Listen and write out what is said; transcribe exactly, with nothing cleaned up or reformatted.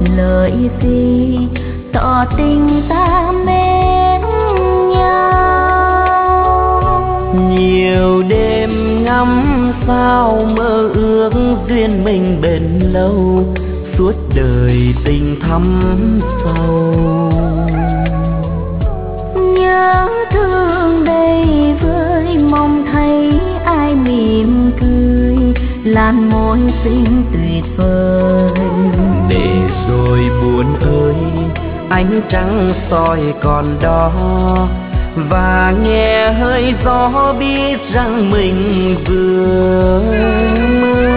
lời gì tỏ tình ta mến nhau. Nhiều đêm ngắm sao mơ ước duyên mình bền lâu, suốt đời tình thắm sâu. Nhớ thương đây với mong thấy ai mỉm cười, làn môi xinh tuyệt vời. Để rồi buồn ơi, ánh trăng soi còn đó, và nghe hơi gió biết rằng mình vừa mơ.